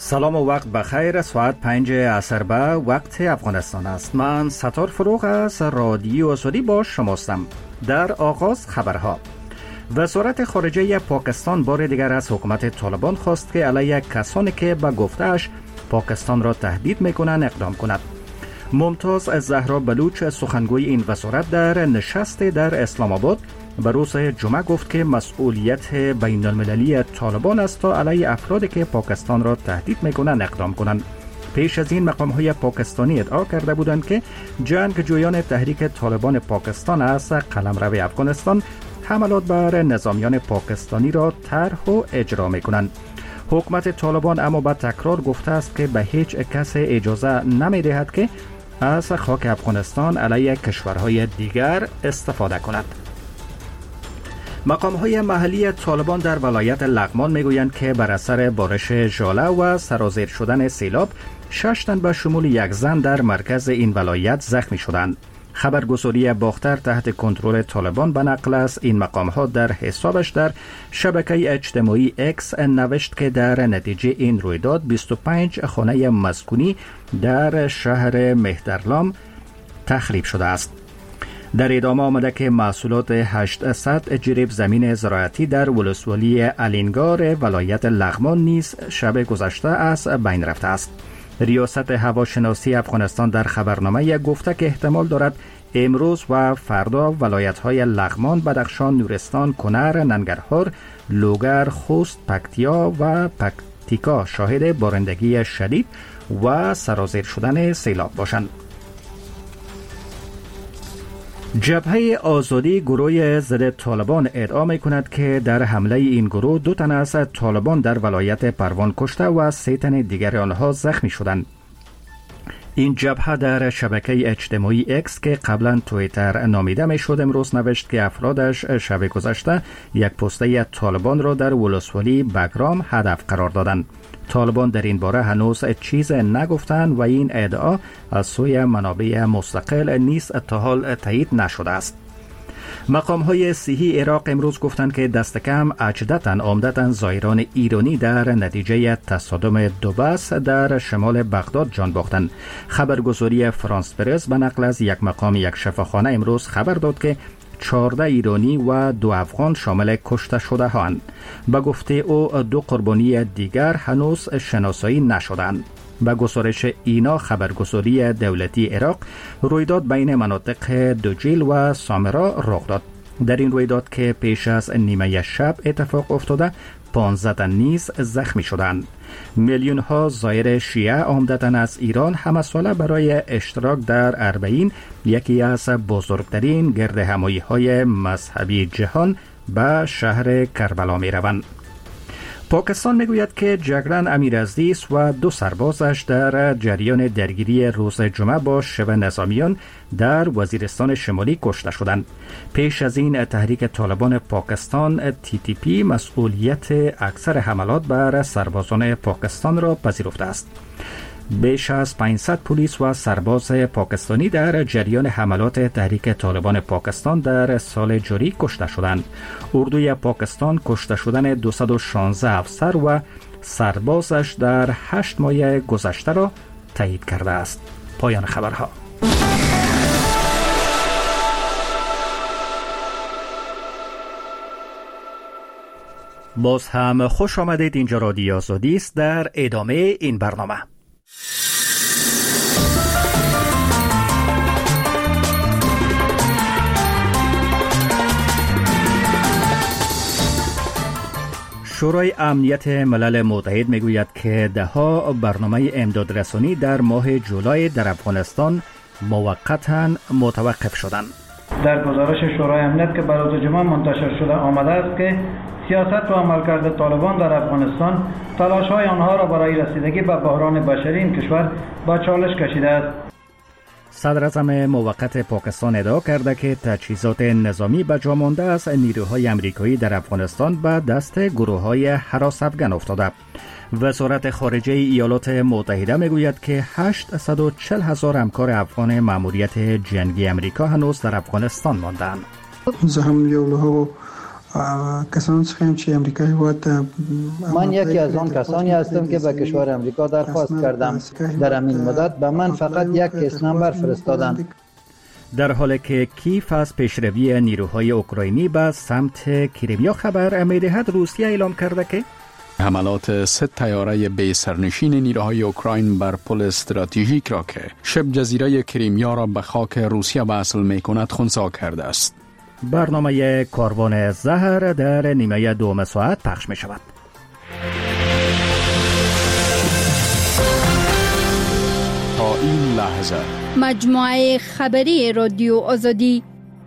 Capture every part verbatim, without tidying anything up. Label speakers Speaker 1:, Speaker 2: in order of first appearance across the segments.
Speaker 1: سلام و وقت بخیر. ساعت پنج عصر به وقت افغانستان است. من ستار فروغ از رادیو آزادی با شماستم. در آغاز خبرها. وزارت خارجه پاکستان بار دیگر از حکومت طالبان خواست که علیه کسانی که به گفته‌اش پاکستان را تهدید می‌کنند اقدام کند. ممتاز زهرا بلوچ سخنگوی این وزارت در نشست در اسلام آباد به روز جمعه گفت که مسئولیت بین المللی طالبان است تا علیه افرادی که پاکستان را تهدید می‌کنند اقدام کنند. پیش از این مقام‌های پاکستانی ادعا کرده بودند که جنگجویان تحریک طالبان پاکستان از قلمرو افغانستان حملات بر نظامیان پاکستانی را طرح و اجرا می‌کنند. حکومت طالبان اما با تکرار گفته است که به هیچ کس اجازه نمی‌دهد که از خاک افغانستان علیه کشورهای دیگر استفاده کند. مقام‌های محلی طالبان در ولایت لغمان میگویند که بر اثر بارش ژاله و سرازیر شدن سیلاب شش تن به شمول یک زن در مرکز این ولایت زخمی شدند. خبرگزاری باختر تحت کنترل طالبان به نقل از این مقام‌ها در حسابش در شبکه اجتماعی اکس نوشت که در نتیجه این رویداد بیست و پنج خانه مسکونی در شهر مهدرلام تخریب شده است. در ادامه آمده که محصولات هشتصد جریب زمین زراعتی در ولسوالی الینگار ولایت لغمان نیز شب گذشته از بین رفته است. ریاست هواشناسی افغانستان در خبرنامه گفته که احتمال دارد امروز و فردا ولایت‌های لغمان، بدخشان، نورستان، کنر، ننگرهار، لوگر، خوست، پکتیا و پکتیکا شاهد بارندگی شدید و سرازیر شدن سیلاب باشند. جبهه آزادی گروه ضد طالبان ادعا می‌کند که در حمله این گروه دو تن از طالبان در ولایت پروان کشته و سه تن دیگر آنها زخمی شدند. این جبهه در شبکه اجتماعی اکس که قبلا توییتر نامیده میشد امروز نوشت که افرادش شب گذشته یک پسته طالبان را در ولسوالی بگرام هدف قرار دادند. طالبان در این باره هنوز چیز نگفتند و این ادعا از سوی منابع مستقل نیز تا حال تایید نشده است. مقام‌های صحی عراق امروز گفتند که دست کم هجده عمدتاً زائران ایرانی در نتیجه تصادم دو بس در شمال بغداد جان باختند. خبرگزاری فرانس پرس به نقل از یک مقام یک شفاخانه امروز خبر داد که چهارده ایرانی و دو افغان شامل کشته شده هاند. به گفته او دو قربانی دیگر هنوز شناسایی نشدند. به گزارش اینا خبرگزاری دولتی عراق رویداد بین مناطق دوجیل و سامرا رخ داد. در این رویداد که پیش از نیمه شب اتفاق افتاده پانزده تن نیز زخمی شدند. میلیون ها زائر شیعه عمدتاً از ایران همه ساله برای اشتراک در اربعین، یکی از بزرگترین گردهمایی های مذهبی جهان، به شهر کربلا می روند. پاکستان میگوید که جگرن امیرعزیز و دو سربازش در جریان درگیری روز جمعه با شبه نظامیان در وزیرستان شمالی کشته شدند. پیش از این تحریک طالبان پاکستان تی تی پی مسئولیت اکثر حملات بر سربازان پاکستان را پذیرفته است. بیش از پانصد پلیس و سرباز پاکستانی در جریان حملات تحریک طالبان پاکستان در سال جاری کشته شدند. اردوی پاکستان کشته شدن دویست و شانزده افسر و سربازش در هشت ماه گذشته را تایید کرده است. پایان خبرها. باز هم خوش آمدید. اینجا رادیو آزادی است. در ادامه این برنامه شورای امنیت ملل متحد میگوید که دهها برنامه امدادرسانی در ماه جولای در افغانستان موقتاً متوقف شدند.
Speaker 2: در گزارش شورای امنیت که بر روز جمعه منتشر شده آمده است که سیاست و عملکرد طالبان در افغانستان تلاش‌های آنها را برای رسیدگی به بحران بشری این کشور به چالش کشیده است.
Speaker 1: صدر اعظم موقت پاکستان ادعا کرده که تجهیزات نظامی به جا مانده از نیروهای امریکایی در افغانستان به دست گروه‌های هراس افغان افتاده. وزارت خارجه ایالات متحده میگوید که هشتصد و چهل هزار همکار افغان ماموریت جنگی امریکا هنوز در افغانستان ماندند.
Speaker 3: زه هم یو له کسانی هستیم که امریکایی هوت.
Speaker 4: من یکی از آن کسانی هستم که به کشور امریکا درخواست کردم. در همین مدت به من فقط یک کیس نمبر فرستادند.
Speaker 1: در حالی که کیف از پیشروی نیروهای اوکراینی به سمت کریمیا خبر می‌دهد، روسیه اعلام کرده که
Speaker 5: حملات سه طیاره بی سرنشین نیروهای اوکراین بر پل استراتژیک را که شبه جزیره کریمیا را به خاک روسیه وصل می‌کند خنثی کرده است.
Speaker 1: برنامه کاروان زهر در نیمه دوم ساعت پخش می‌شود.
Speaker 5: تا این لحظه
Speaker 6: مجموعه خبری رادیو آزادی.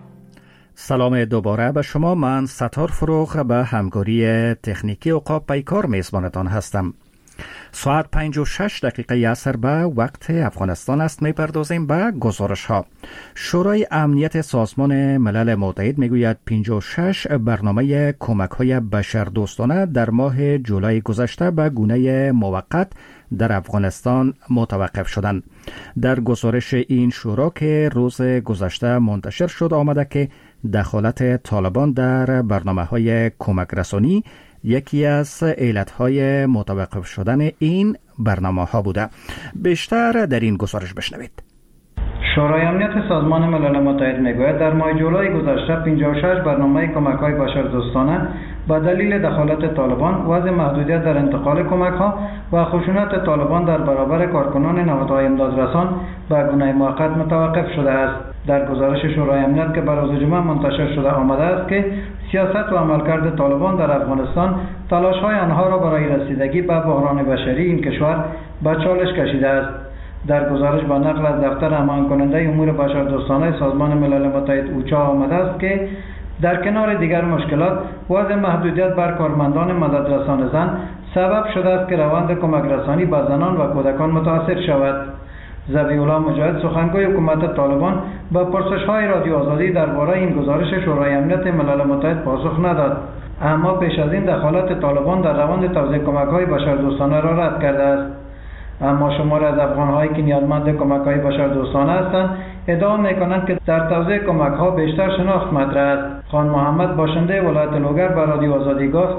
Speaker 1: سلام دوباره به شما. من ستار فروغ به همکاری تکنیکی اوقاب پیکار میزبانتان هستم. ساعت پنج و شش دقیقه عصر به وقت افغانستان است. میپردازیم به گزارش ها. شورای امنیت سازمان ملل متحد میگوید پنجاه و شش برنامه کمک های بشردوستانه در ماه جولای گذشته به گونه موقت در افغانستان متوقف شدند. در گزارش این شورا که روز گذشته منتشر شد آمده که دخالت طالبان در برنامه‌های کمک رسانی یکی از علتهای متوقف شدن این برنامه‌ها بوده. بیشتر در این گزارش بشنوید.
Speaker 2: شورای امنیت سازمان ملل متحد میگوید در ماه جولای گذشته پنجاه و شش برنامه کمک‌های بشردوستانه به دلیل دخالت طالبان، وضع محدودیت در انتقال کمک‌ها و خشونت طالبان در برابر کارکنان نهادهای امدادرسان به گونه موقت متوقف شده است. در گزارش شورای امنیت که بر روز جمعه منتشر شده آمده است که سیاست و عملکرد طالبان در افغانستان تلاش‌های آنها را برای رسیدگی به بحران بشری این کشور به چالش کشیده است. در گزارش با نقل از دفتر همان کننده امور بشردوستانه سازمان ملل متحد اوچا آمده است که در کنار دیگر مشکلات، وضع محدودیت بر کارمندان مددرسان زن سبب شده است که روند کمک رسانی به زنان و کودکان متاثر شود. ذبیح الله مجاهد سخنگوی حکومت طالبان با پرسش‌های رادیو آزادی درباره این گزارش شورای امنیت ملل متحد پاسخ نداد، اما پیش از این دخالت طالبان در روند توزیع کمک‌های بشردوستانه را رد کرده است. اما شمار از افغان‌هایی که نیازمند کمک‌های بشردوستانه هستند ادعا می‌کنند که در توزیع کمک‌ها بیشتر شناخت مطرح است. خان محمد باشنده ولایت لوگر به رادیو آزادی گفت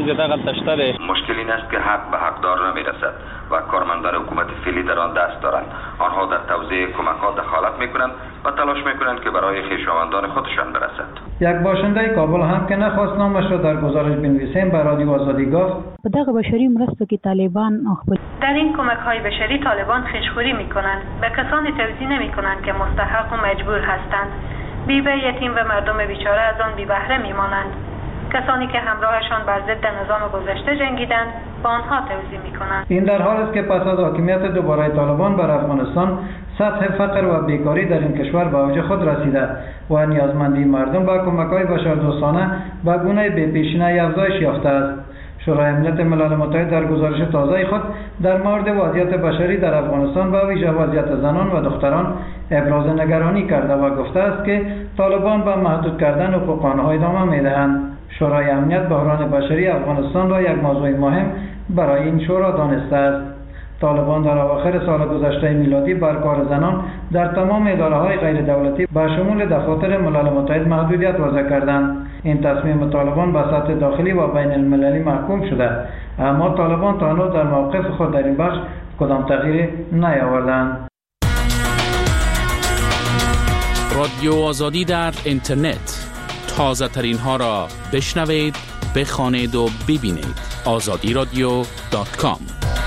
Speaker 7: مشکل این است که حق به حقدار نمی‌رسد و کارمندان حکومت فعلی در آن دست دارند. آنها در توزیع کمک‌ها دخالت می‌کنند و تلاش می‌کنند که برای خویشاوندان خودشان برسد.
Speaker 2: یک باشنده کابل هم که نخواست نامش را در گزارش بنویسیم به رادیو آزادی گفت
Speaker 8: په دغه بشري مرستو کې طالبان خپل
Speaker 9: در این کمک‌های بشری طالبان خشخوری می‌کنند، به کسانی توزیع نمی‌کنند که مستحق و مجبور هستند. بیوه، یتیم و مردم بیچاره از آن بی بهره می‌مانند. کسانی که همراهشان بر ضد نظام گذشته جنگیدند با آنها توزیع می‌کنند.
Speaker 2: این در حالی است که پس از حاکمیت دوباره طالبان بر افغانستان سطح فقر و بیکاری در این کشور به اوج خود رسیده و نیازمندی مردم به کمک‌های بشردوستانه به گونه بی‌پیشینه‌ای افزایش یافته است. شورای امنیت ملل متحد در گزارش تازه خود در مورد وضعیت بشری در افغانستان و ویژه وضعیت زنان و دختران ابراز نگرانی کرده و گفته است که طالبان به محدود کردن حقوق آنها ادامه می‌دهند. شورای امنیت بحران بشری افغانستان را یک موضوع مهم برای این شورا دانسته است. طالبان در اواخر سال گذشته میلادی بر کار زنان در تمام اداره‌های غیر دولتی به شمول دفاتر ملل متحد محدودیت وضع کردند. این تصمیم طالبان به سطح داخلی و بین المللی محکوم شده، اما طالبان تا هنوز در موقف خود در این بخش کدام تغییری نیاوردند.
Speaker 10: رادیو آزادی در اینترنت، تازه ترین ها را بشنوید، بخوانید و ببینید. آزادی رادیو دات کام.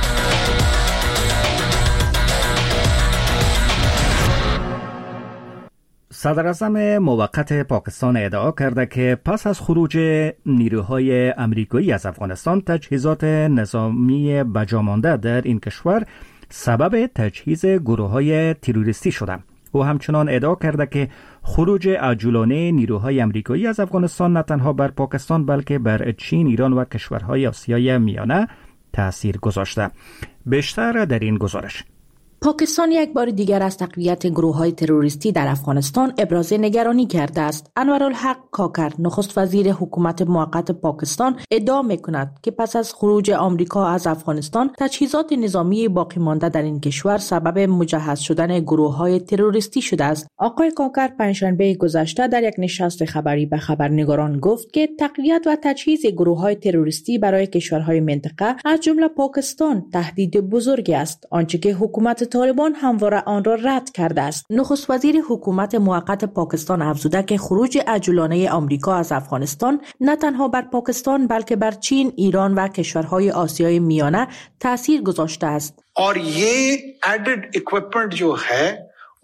Speaker 1: صدراعظم موقت پاکستان ادعا کرده که پس از خروج نیروهای امریکایی از افغانستان تجهیزات نظامی بجامانده در این کشور سبب تجهیز گروه‌های تروریستی شده. او همچنان ادعا کرده که خروج عجولانه نیروهای امریکایی از افغانستان نه تنها بر پاکستان بلکه بر چین، ایران و کشورهای آسیای میانه تأثیر گذاشته. بیشتر در این گزارش.
Speaker 11: پاکستان یک بار دیگر از تقویت گروه‌های تروریستی در افغانستان ابراز نگرانی کرده است. انورالحق کاکر، نخست وزیر حکومت موقت پاکستان، ادعا می‌کند که پس از خروج آمریکا از افغانستان، تجهیزات نظامی باقی مانده در این کشور سبب مجهز شدن گروه‌های تروریستی شده است. آقای کاکر پنجشنبه گذشته در یک نشست خبری به خبرنگاران گفت که تقویت و تجهیز گروه‌های تروریستی برای کشورهای منطقه از جمله پاکستان تهدید بزرگی است، آنچه که حکومت طالبان همواره آن را رد کرده است. نخست وزیر حکومت موقت پاکستان افزوده که خروج عجولانه آمریکا از افغانستان نه تنها بر پاکستان بلکه بر چین، ایران و کشورهای آسیای میانه تاثیر گذاشته است.
Speaker 12: और ये added equipment जो है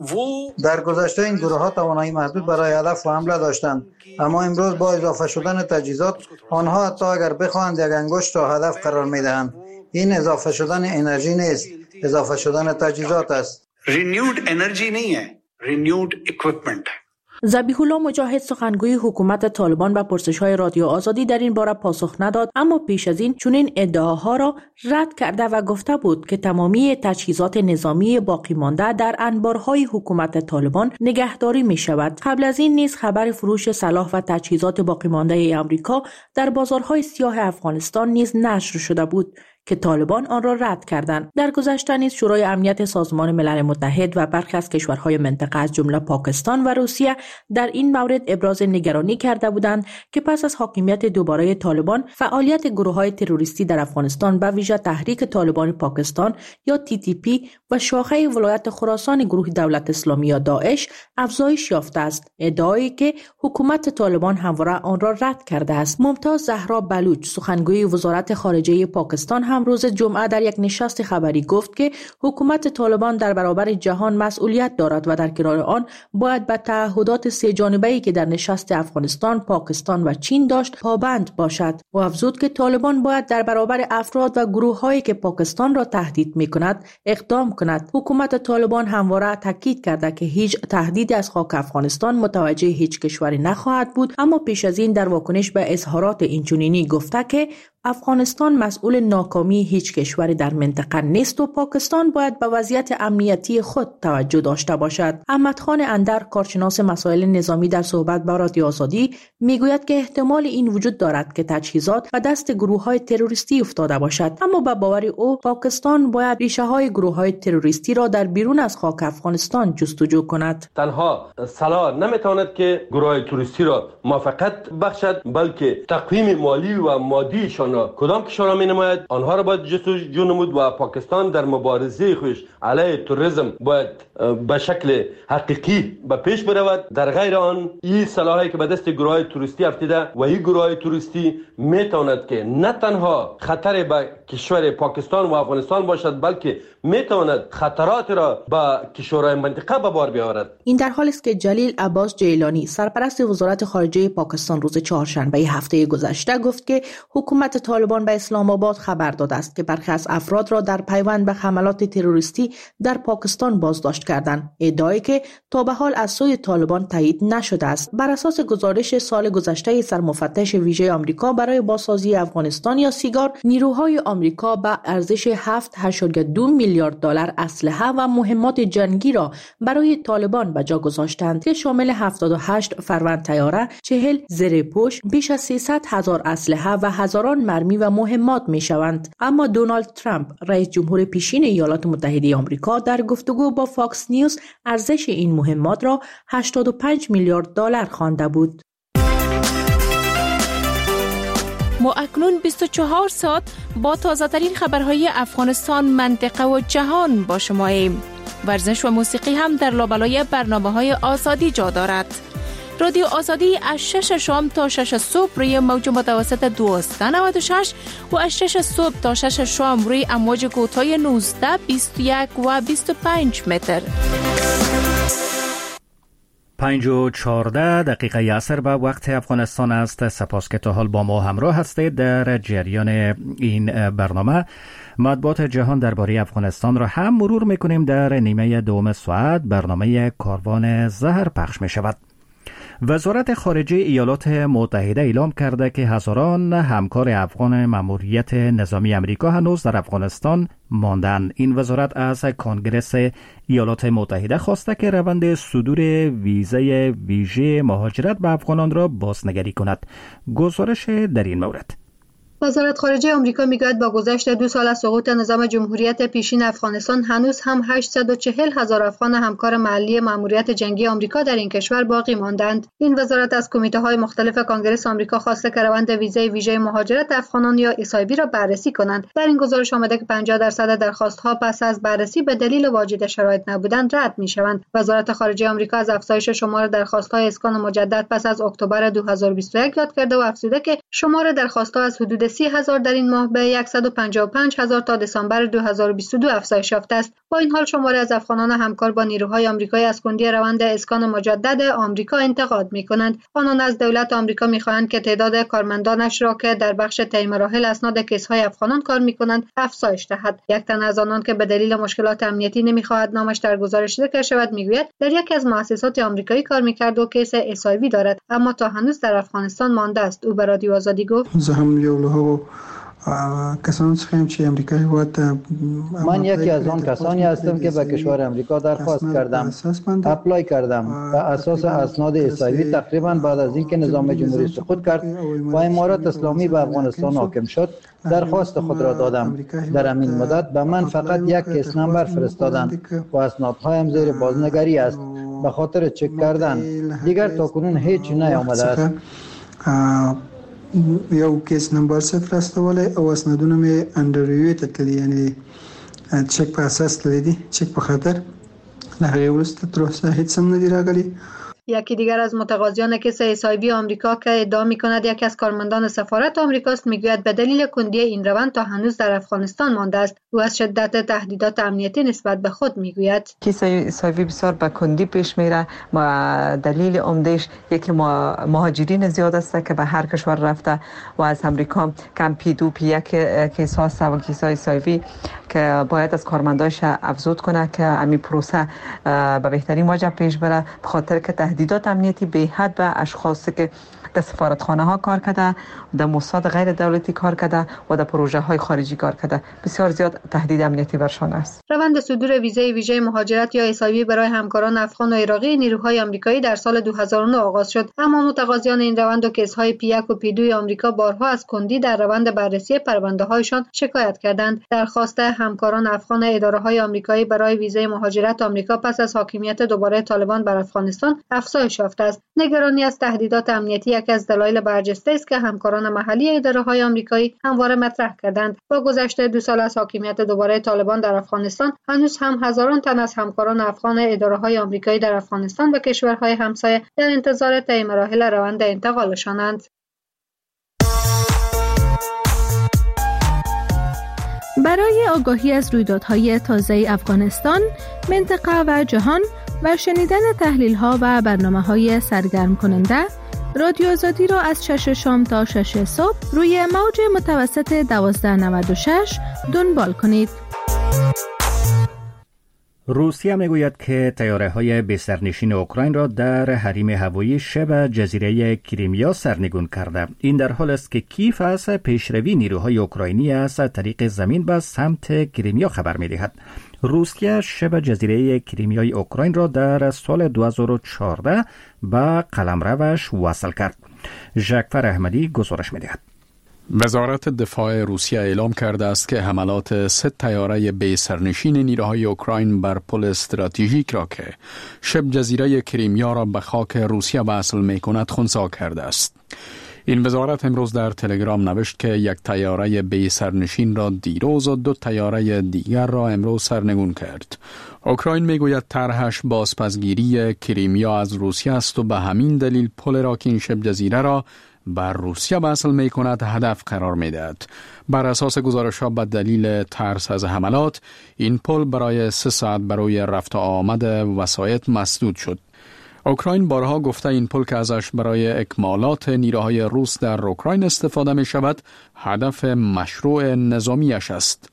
Speaker 4: در گذشته این گروه ها توانایی محدود برای هدف و حمله داشتند، اما امروز با اضافه شدن تجهیزات آنها حتی اگر بخواهند یک انگشت را هدف قرار میدهند. این اضافه شدن انرژی نیست، اضافه شدن تجهیزات است.
Speaker 12: renewed انرژی نہیں ہے، renewed equipment.
Speaker 11: ذبیح الله مجاهد، سخنگوی حکومت طالبان، به پرسش‌های رادیو آزادی در این باره پاسخ نداد، اما پیش از این چنین ادعاها را رد کرده و گفته بود که تمامی تجهیزات نظامی باقی مانده در انبارهای حکومت طالبان نگهداری می شود. قبل از این نیز خبر فروش سلاح و تجهیزات باقی مانده آمریکا در بازارهای سیاه افغانستان نیز نشر شده بود که طالبان آن را رد کردند. در گذشته نیز شورای امنیت سازمان ملل متحد و برخی از کشورهای منطقه از جمله پاکستان و روسیه در این مورد ابراز نگرانی کرده بودند که پس از حاکمیت دوباره طالبان، فعالیت گروه‌های تروریستی در افغانستان به ویژه تحریک طالبان پاکستان یا تی تی پی و شاخه ولایت خراسان گروه دولت اسلامی یا داعش افزایش یافته است، ادعایی که حکومت طالبان همواره آن را رد کرده است. ممتاز زهرا بلوچ، سخنگوی وزارت خارجه پاکستان، هم روز جمعه در یک نشست خبری گفت که حکومت طالبان در برابر جهان مسئولیت دارد و در کنار آن باید به تعهدات سه جانبه‌ای که در نشست افغانستان، پاکستان و چین داشت پابند باشد. و افزود که طالبان باید در برابر افراد و گروه‌هایی که پاکستان را تهدید می‌کند اقدام کند. حکومت طالبان همواره تاکید کرده که هیچ تهدیدی از خاک افغانستان متوجه هیچ کشوری نخواهد بود، اما پیش از این در واکنش به اظهارات اینچنینی گفته که افغانستان مسئول ناکامی هیچ کشوری در منطقه نیست و پاکستان باید به وضعیت امنیتی خود توجه داشته باشد. احمد خان اندر، کارشناس مسائل نظامی، در صحبت با رادیو آزادی میگوید که احتمال این وجود دارد که تجهیزات و دست گروه‌های تروریستی افتاده باشد، اما به باور او پاکستان باید ریشه‌های گروه‌های تروریستی را در بیرون از خاک افغانستان جستجو کند.
Speaker 13: تنها سلاح نمیتواند که گروه‌های تروریستی را موفقیت بخشد، بلکه تقویم مالی و مادیشان کدام کشورها می نماید آنها را باید جستجو نمود و پاکستان در مبارزه خویش علیه تروریسم باید به شکل حقیقی به پیش برود. در غیر آن این سلاحی که به دست گروه‌های تروریستی افتیده و این گروه‌های تروریستی می تواند که نه تنها خطر به کشور پاکستان و افغانستان باشد، بلکه می تواند خطرات را به کشورهای منطقه به بار بیاورد.
Speaker 11: این در حالی است که جلیل عباس جیلانی، سرپرست وزارت خارجه پاکستان، روز چهارشنبه هفته گذشته گفت که حکومت طالبان به اسلام آباد خبر داده است که برخی از افراد را در پیوند به حملات تروریستی در پاکستان بازداشت کردند، ادعایی که تا به حال از سوی طالبان تایید نشده است. بر اساس گزارش سال گذشته سرمفتش ویژه آمریکا برای بازسازی افغانستان یا سیگار، نیروهای آمریکا به ارزش هفت و دو میلیارد دلار اسلحه و مهمات جنگی را برای طالبان به جا گذاشتند که شامل هفتاد و هشت فروند طیاره، چهل زره‌پوش، بیش از سیصد هزار اسلحه و هزاران مرمی و مهمات می شوند. اما دونالد ترامپ، رئیس جمهور پیشین ایالات متحده آمریکا، در گفتگو با فاکس نیوز ارزش این مهمات را هشتاد و پنج میلیارد دلار خوانده بود.
Speaker 14: ما اکنون بیست و چهار ساعت با تازه ترین خبرهای افغانستان، منطقه و جهان با شماییم. ورزش و موسیقی هم در لابلای برنامه‌های آزادی جا دارد. رادیو آزادی از شش شام تا شش صبح روی موج متوسط دویست و نود و شش و از شش صبح تا شش شام روی امواج کوتاه نوزده، بیست و یک و بیست و پنج متر.
Speaker 1: پنج و چهارده دقیقه عصر به وقت افغانستان است. سپاس که تا حال با ما همراه هستید. در جریان این برنامه مطبوعات جهان درباره افغانستان را هم مرور میکنیم. در نیمه دوم ساعت برنامه کاروان زهر پخش می شود. وزارت خارجه ایالات متحده اعلام کرده که هزاران همکار افغان ماموریت نظامی آمریکا هنوز در افغانستان ماندند. این وزارت از کنگره ایالات متحده خواسته که روند صدور ویزای ویژه مهاجرت به افغانان را بازنگری کند. گزارش در این مورد.
Speaker 9: وزارت خارجه آمریکا میگوید با گذشت دو سال از سقوط نظام جمهوریت پیشین افغانستان هنوز هم هشتصد و چهل هزار افغان همکار محلی ماموریت جنگی آمریکا در این کشور باقی ماندند. این وزارت از کمیته‌های مختلف کانگرس آمریکا خواسته که روند ویزای ویژه مهاجرت افغانان یا اس آی وی را بررسی کنند. در این گزارش آمده که پنجاه درصد درخواست‌ها پس از بررسی به دلیل واجد شرایط نبودن رد می‌شوند. وزارت خارجه آمریکا از افزایش شمار درخواست‌های اسکان مجدد پس از اکتبر دو هزار و بیست و یک یاد کرده و افزوده که شمار درخواست‌ها از حدود سی هزار در این ماه به صد و پنجاه و پنج هزار تا دسامبر دو هزار و بیست و دو افزایش یافته است. با این حال شماری از افغانان همکار با نیروهای آمریکایی از کندی روند اسکان مجدد آمریکا انتقاد می‌کنند. آنان از دولت آمریکا می‌خواهند که تعداد کارمندانش را که در بخش طی مراحل اسناد کیس‌های افغانان کار می‌کنند افزایش دهد. یک تن از آنان که به دلیل مشکلات امنیتی نمی‌خواهد نامش در گزارش ذکر شود می‌گوید در یکی از مؤسسات آمریکایی کار می‌کرد و کیس اس آی وی دارد اما تا هنوز در افغانستان مانده است. او به رادیو آزادی گفت:
Speaker 3: کسان هستیم که امریکایی وقت
Speaker 4: من یکی از آن کسانی هستم که به کشور امریکا درخواست کردم، اپلای کردم. به اساس اسناد اس آی وی تقریبا بعد از اینکه نظام جمهوری سقوط کرد و امارات اسلامی به افغانستان حاکم شد درخواست خود را دادم. در همین مدت به من فقط یک کیس نمبر فرستادند و اسنادهایم زیر بازنگری است به خاطر چک کردن. دیگر تاکنون هیچ نیامده است.
Speaker 3: یو کیس نمبر صفر استواله او اسنادونه می اندرویو تکلی، یعنی چک په اساس لیدي، چک په خاطر نه هغه ورسته تر اوسه هیڅ هم ندی راغلی.
Speaker 9: یکی دیگر از متقاضیان کیس اس آی وی آمریکا که ادعا می‌کند یکی از کارمندان سفارت آمریکاست میگوید به دلیل کندی این روند تا هنوز در افغانستان مانده است. او از شدت تهدیدات امنیتی نسبت به خود میگوید
Speaker 15: کیس اس آی وی بسیار به کندی پیش میره و دلیل عمدهش یکی مهاجرین زیاد است که به هر کشور رفته و از امریکا کم پی دو پی یک کیس هاست و کیس اس آی وی که باید از کارمنداش افزود کنه که همین پروسه به بهترین وجه پیش بره، به خاطر که تهدیدات امنیتی به حد به اشخاصی که در سفارتخانه ها کار کرده، در موساد غیر دولتی کار کرده و در پروژه های خارجی کار کرده، بسیار زیاد تهدید امنیتی برشان است.
Speaker 9: روند صدور ویزای ویژه مهاجرت یا اس آی وی برای همکاران افغان و عراقی نیروهای آمریکایی در سال دو هزار و نه آغاز شد، اما متقاضیان این روند و کیس های پی یک و پی دو آمریکا بارها از کندی در روند بررسی پرونده هایشان شکایت کردند. درخواست همکاران افغان اداره های آمریکایی برای ویزای مهاجرت آمریکا پس از حاکمیت دوباره طالبان بر افغانستان افزایش یافته است. نگرانی از تهدیدات امنیتی یکی از دلایل برجسته است که همکاران محلی اداره‌های آمریکایی همواره مطرح کردند. با گذشت دو سال از حاکمیت دوباره طالبان در افغانستان، هنوز هم هزاران تن از همکاران افغان اداره‌های آمریکایی در افغانستان و کشورهای همسایه در انتظار طی مراحل روند انتقالشانند.
Speaker 6: برای آگاهی از رویدادهای تازه افغانستان، منطقه و جهان و شنیدن تحلیل‌ها و برنامه‌های سرگرم کننده، رادیو آزادی را از شش شام تا شش صبح روی موج متوسط دوازده نود و شش دنبال کنید.
Speaker 1: روسیه میگوید که طیاره‌های بی‌سرنشین اوکراین را در حریم هوایی شبه جزیره کریمیا سرنگون کرده. این در حال است که کیف از پیشروی نیروهای اوکراینی از طریق زمین به سمت کریمیا خبر می‌دهد. روسیه شبه جزیره کریمیای اوکراین را در سال دو هزار و چهارده به قلمروش وصل کرد. ژکفر احمدی گزارش می‌دهد.
Speaker 5: وزارت دفاع روسیه اعلام کرده است که حملات سه طیاره بی سرنشین نیروهای اوکراین بر پل استراتژیک را که شبه جزیره کریمیا را به خاک روسیه وصل می‌کند خنثی کرده است. این وزارت امروز در تلگرام نوشت که یک طیاره بی سرنشین را دیروز و دو طیاره دیگر را امروز سرنگون کرد. اوکراین میگوید طرحش بازپسگیری کریمیا از روسیه است و به همین دلیل پل را که این شبه جزیره را بر روسیه وصل می کند هدف قرار می دهد. بر اساس گزارش‌ها به دلیل ترس از حملات، این پل برای سه ساعت برای رفت و آمد وسایط مسدود شد. اوکراین بارها گفته این پل که ازش برای اکمالات نیروهای روس در اوکراین استفاده می شود، هدف مشروع نظامیش است.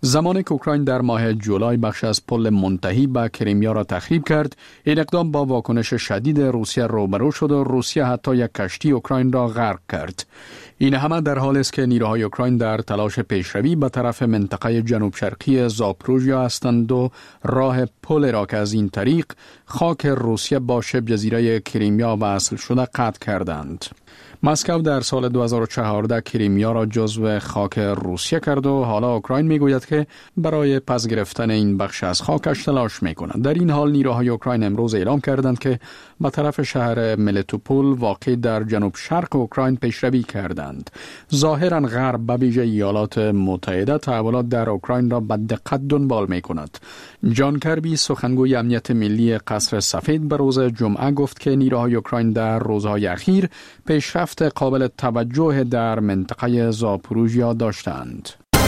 Speaker 5: زمانی که اوکراین در ماه جولای بخش از پل منتهی به کریمیا را تخریب کرد، این اقدام با واکنش شدید روسیه روبرو شد و روسیه حتی یک کشتی اوکراین را غرق کرد. این همه در حالی است که نیروهای اوکراین در تلاش پیشروی به طرف منطقه جنوب شرقی زاپروژیا هستند و راه پل را که از این طریق خاک روسیه با شبه جزیره کریمیا وصل شده قطع کردند. مسکو در سال دو هزار و چهارده کریمیا را جزو خاک روسیه کرد و حالا اوکراین میگوید که برای پس گرفتن این بخش از خاکش تلاش میکنند. در این حال نیروهای اوکراین امروز اعلام کردند که به طرف شهر ملیتوپول واقع در جنوب شرق اوکراین پیشروی کردند. ظاهرا غرب به ویژه ایالات متحده تحولات در اوکراین را به دقت دنبال میکند. جان کربی سخنگوی امنیت ملی قصر سفید به روز جمعه گفت که نیروهای اوکراین در روزهای اخیر پیشرفت قابل توجه در منطقه زاپروژیا داشتند.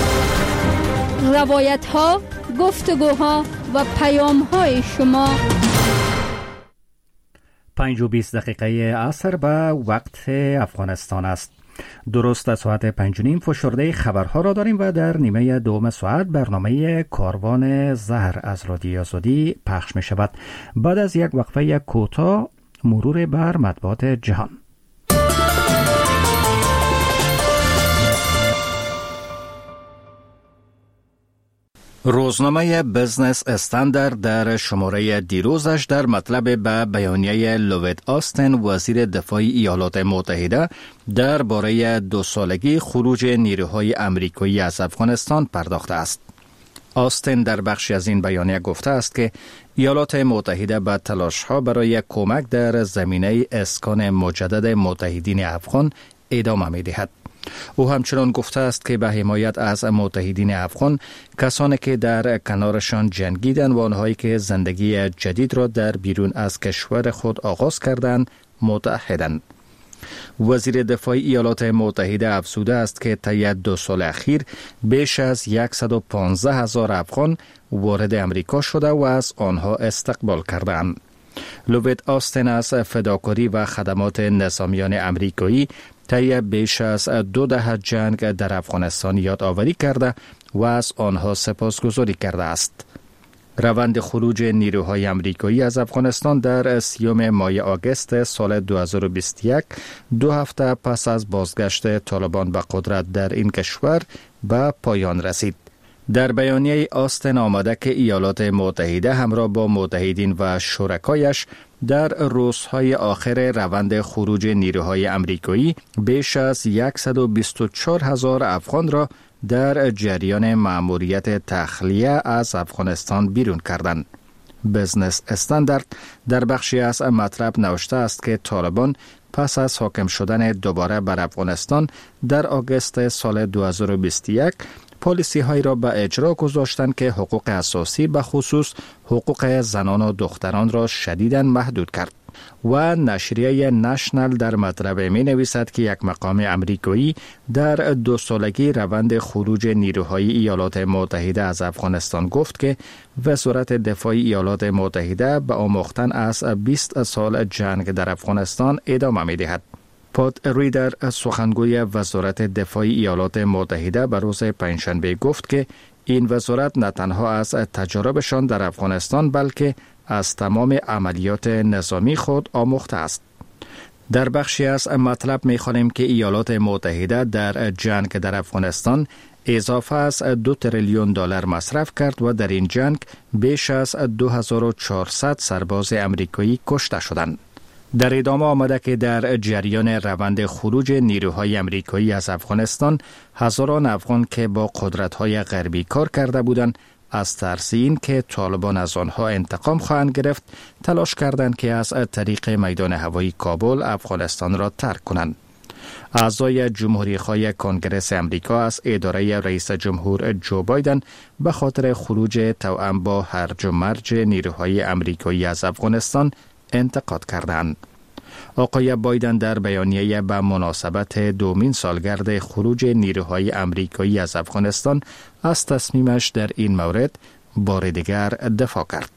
Speaker 16: روایت ها، گفتگوها و پیام های شما.
Speaker 1: پنج و بیست دقیقه عصر به وقت افغانستان است. درست ساعت پنج و نیم فشرده خبرها را داریم و در نیمه دوم ساعت برنامه کاروان زهر از رادیو آزادی پخش می شود. بعد از یک وقفه کوتاه مرور بر مطبوعات جهان. روزنامه بزنس استاندارد در شماره دیروزش در مطلب به بیانیه لوید آستن وزیر دفاع ایالات متحده درباره دو سالگی خروج نیروهای آمریکایی از افغانستان پرداخته است. آستن در بخشی از این بیانیه گفته است که ایالات متحده به تلاش‌ها برای کمک در زمینه اسکان مجدد متحدین افغان ادامه می‌دهد. او همچنان گفته است که به حمایت از متحدین افغان، کسانی که در کنارشان جنگیدند و آنهایی که زندگی جدید را در بیرون از کشور خود آغاز کردند متحدند. وزیر دفاع ایالات متحده افزوده است که طی دو سال اخیر بیش از صد و پانزده هزار افغان وارد امریکا شده و از آنها استقبال کردند. لوید آستن از فداکاری و خدمات نظامیان امریکایی طی بیش از دو دهه جنگ در افغانستان یادآوری کرده و از آنها سپاسگزاری کرده است. روند خروج نیروهای آمریکایی از افغانستان در سیوم ماه آگوست سال دو هزار و بیست و یک، دو هفته پس از بازگشت طالبان به قدرت در این کشور به پایان رسید. در بیانیه آستن آمده که ایالات متحده همراه با متحدین و شرکایش در روزهای آخر روند خروج نیروهای آمریکایی بیش از صد و بیست و چهار هزار افغان را در جریان مأموریت تخلیه از افغانستان بیرون کردند. بزنس استاندارد در بخشی از مطلب نوشته است که طالبان پس از حاکم شدن دوباره بر افغانستان در آگوست سال دو هزار و بیست و یک پالیسی های را به اجرا گذاشتند که حقوق اساسی به خصوص حقوق زنان و دختران را شدیداً محدود کرد. و نشریه نشنل در مطلب می نویسد که یک مقام امریکایی در دو سالگی روند خروج نیروهای ایالات متحده از افغانستان گفت که وزارت دفاع ایالات متحده به آموختن از بیست سال جنگ در افغانستان ادامه می دهد. پات ریدر سخنگوی وزارت دفاع ایالات متحده به روز پنجشنبه گفت که این وزارت نه تنها از تجاربشان در افغانستان بلکه از تمام عملیات نظامی خود آموخته است. در بخشی از مطلب می‌خوانیم که ایالات متحده در جنگ در افغانستان اضافه از دو تریلیون دلار مصرف کرد و در این جنگ بیش از دو هزار و چهارصد سرباز امریکایی کشته شدند. در ادامه آمده که در جریان روند خروج نیروهای امریکایی از افغانستان هزاران افغان که با قدرت‌های غربی کار کرده بودند از ترس این که طالبان از آنها انتقام خواهند گرفت تلاش کردند که از طریق میدان هوایی کابل افغانستان را ترک کنند. اعضای جمهوری‌خواه کنگره امریکا از اداره رئیس جمهور جو بایدن به خاطر خروج توأم با هرج و مرج نیروهای امریکایی از افغانستان انتقاد کردند. آقای بایدن در بیانیه به مناسبت دومین سالگرد خروج نیروهای امریکایی از افغانستان از تصمیمش در این مورد بار دیگر دفاع کرد.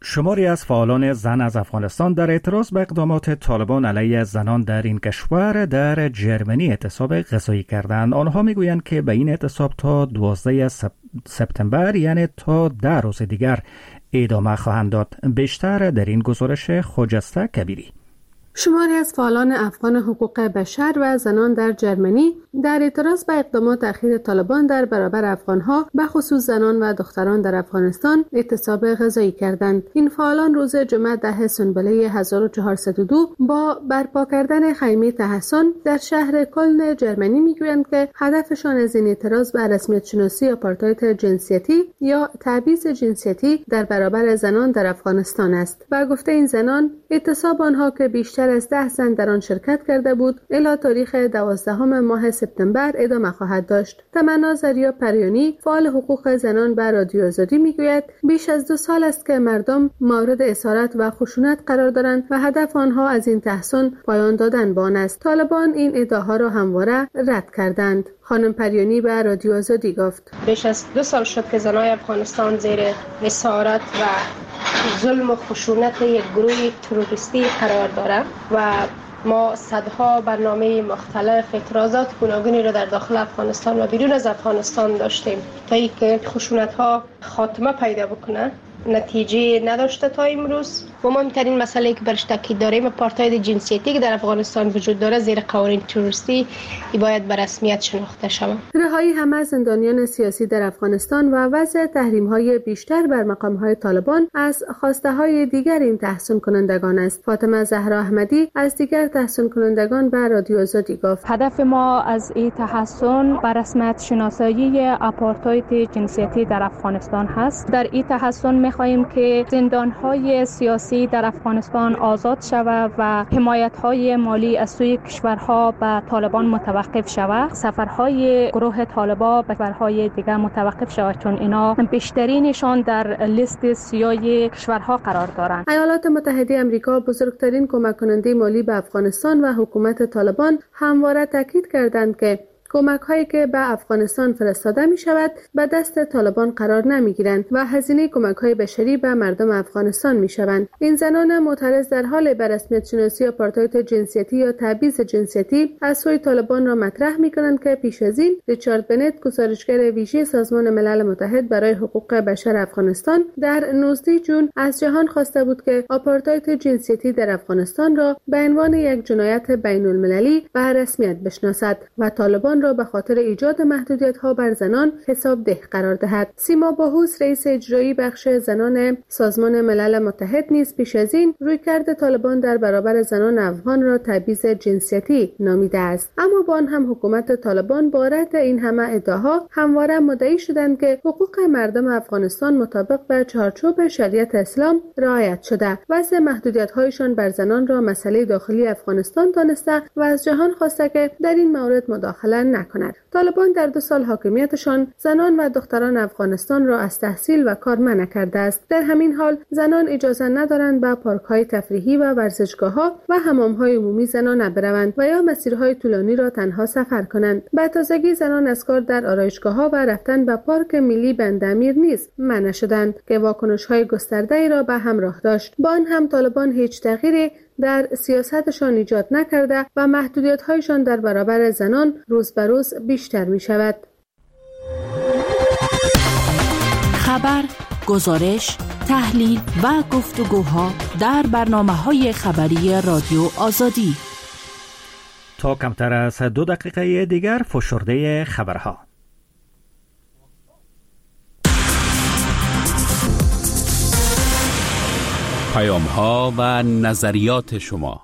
Speaker 1: شماری از فعالان زن از افغانستان در اعتراض به اقدامات طالبان علیه زنان در این کشور در جرمنی اعتصاب غذایی کردند. آنها میگویند که به این اعتصاب تا دوازده سپتامبر یعنی تا ده روز دیگر ادامه خواهند داد. بیشتر در این گزارش خجسته کبیری.
Speaker 6: شماری از فعالان افغان حقوق بشر و زنان در جرمنی در اعتراض به اقدامات اخیر طالبان در برابر افغانها به خصوص زنان و دختران در افغانستان اعتصاب غذایی کردند. این فعالان روز جمعه ده سنبله هزار و چهارصد و دو با برپا کردن خیمه تحسن در شهر کلن جرمنی میگویند که هدفشان از این اعتراض به رسمیت شناسی آپارتاید جنسیتی یا تبعیض جنسیتی در برابر زنان در افغانستان است. و گفته این زنان اعتصاب آنها که بیشتر از ده زن در آن شرکت کرده بود الی تاریخ دوازدهم ماه سپتامبر ادامه خواهد داشت. تمنا زریا پریانی فعال حقوق زنان به رادیو آزادی میگوید بیش از دو سال است که مردم مورد اسارت و خشونت قرار دارند و هدف آنها از این تحسن پایان دادن به آن است. طالبان این ادعاها را همواره رد کردند. خانم پریانی به رادیو آزادی گفت
Speaker 17: بیش از دو سال شد که زنای افغانستان زیر اسارت و ظلم و خشونت یک گروه تروریستی قرار دارند و ما صدها برنامه مختلف اعتراضات گوناگونی را در داخل افغانستان و بیرون از افغانستان داشتیم تا اینکه خشونت‌ها خاتمه پیدا بکنه. نتیجه نداشته تا امروز و مهمترین مسئله که برش تاکید داریم آپارتاید جنسیتی که در افغانستان وجود داره زیر قوانین تروریستی باید به رسمیت شناخته شود.
Speaker 6: رهایی همه زندانیان سیاسی در افغانستان و وضع تحریم‌های بیشتر بر مقام‌های طالبان از خواسته‌های دیگر این تحسین کنندگان است. فاطمه زهرا احمدی از دیگر تحسین کنندگان به رادیو آزادی گفت
Speaker 18: هدف ما از این تحسین بر رسمیت شناسایی آپارتاید جنسیتی در افغانستان هست. در این تحسین می‌خواهیم که زندان‌های سیاسی در افغانستان آزاد شود و حمایت‌های مالی از سوی کشورها به طالبان متوقف شود. سفرهای گروه طالبان به کشورهای دیگر متوقف شود چون اینا بیشترینشان در لیست سیاه کشورها قرار دارند.
Speaker 6: ایالات متحده آمریکا بزرگترین کمک کننده مالی به افغانستان و حکومت طالبان همواره تاکید کردند که کمک هایی که به افغانستان فرستاده می شود به دست طالبان قرار نمی گیرند و هزینه کمک های بشری به مردم افغانستان می شوند. این زنان معترض در حال به رسمیت شناسی آپارتاید جنسیتی یا تبعیض جنسیتی از سوی طالبان را مطرح می کنند که پیش از این ریچارد بنت گزارشگر ویژه سازمان ملل متحد برای حقوق بشر افغانستان در نوزدهم ژوئن از جهان خواسته بود که آپارتاید جنسیتی در افغانستان را به عنوان یک جنایت بین المللی به رسمیت بشناسد و طالبان را به خاطر ایجاد محدودیت‌ها بر زنان حسابده قرار دهد. سیما باهوس رئیس اجرایی بخش زنان سازمان ملل متحد نیز پیش از این رویکرد طالبان در برابر زنان افغان را تبعیض جنسیتی نامیده است. اما با آن هم حکومت طالبان با رد این همه ادعاها همواره مدعی شدند که حقوق مردم افغانستان مطابق به چارچوب شریعت اسلام رعایت شده. وضع محدودیت‌هایشان بر زنان را مسئله داخلی افغانستان دانسته و از جهان خواسته که در این مورد مداخله نکند. طالبان در دو سال حاکمیتشان زنان و دختران افغانستان را از تحصیل و کار منع کرده است. در همین حال زنان اجازه ندارند به پارک‌های تفریحی و ورزشگاه‌ها و حمام‌های عمومی زنانه بروند و یا مسیرهای طولانی را تنها سفر کنند. به تازگی زنان از کار در آرایشگاه‌ها و رفتن به پارک ملی بندامیر نیز منع شدند که واکنش‌های گسترده‌ای را به همراه داشت. با آن هم طالبان هیچ تغییری در سیاستشان ایجاد نکرده و محدودیت‌هایشان در برابر زنان روز به روز بیشتر می شود.
Speaker 11: خبر، گزارش، تحلیل و گفتگوها در برنامه‌های خبری رادیو آزادی.
Speaker 1: تا کمتر از دو دقیقه دیگر فشرده خبرها.
Speaker 10: پیام ها و نظریات شما.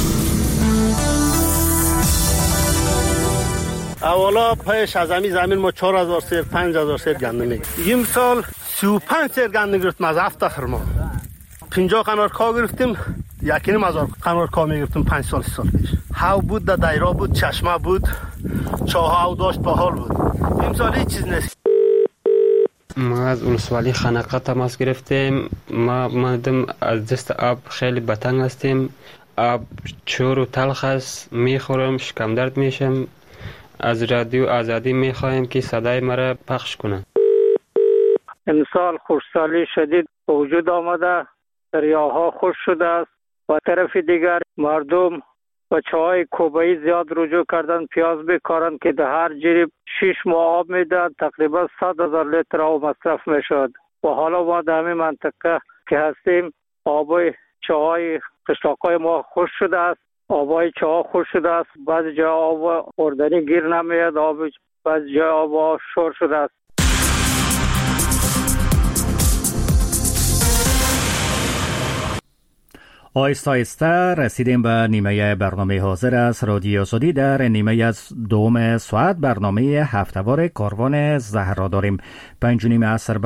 Speaker 19: اولا پیش از همین زمین ما چهار هزار سیر پنج هزار سیر گندم میگیریم. این سال سی و پنج سیر گندم گرفتیم از هفت اخر ما. پنجاه قنار کا گرفتیم، یکی نیم هزار قنار کا میگرفتیم پنج سال سی سال پیش. هاو بود، در دایره بود، چشمه بود، چاه هاو داشت، پاهال بود. این سال هیچ چیز نیست.
Speaker 20: ما از ولسوالی خنقه تماس گرفتیم. ما مردم از دست آب خیلی بتنگ هستیم. آب چور و تلخ است، میخورم، شکم درد میشم. از رادیو آزادی میخوایم که صدای مرا پخش کنند.
Speaker 2: امسال خشکسالی شدید به وجود آمده. دریاها خشک شده است و طرف دیگر مردم و چاهای کوبایی زیاد رجوع کردن پیاز بکارند که در هر جریب شش ماه آب میدن، تقریبا صد هزار لیتر آب مصرف میشد و حالا ما در همین منطقه که هستیم آبای چاهای قشلاقای ما خشک شده است، آبای چاه خشک شده است، بعضی جا آب خوردنی گیر نمیاد، آب بعضی جا آب شور شده است.
Speaker 1: آیسته آیسته رسیدیم به نیمه برنامه حاضر است رادیو آزادی. در نیمه از دوم ساعت برنامه هفته‌وار کاروان زهرا داریم. پنج و نیم عصر